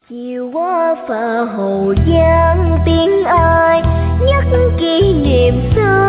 Chiều qua phà Hậu Giang tiếng ai nhắc kỷ niệm xưa.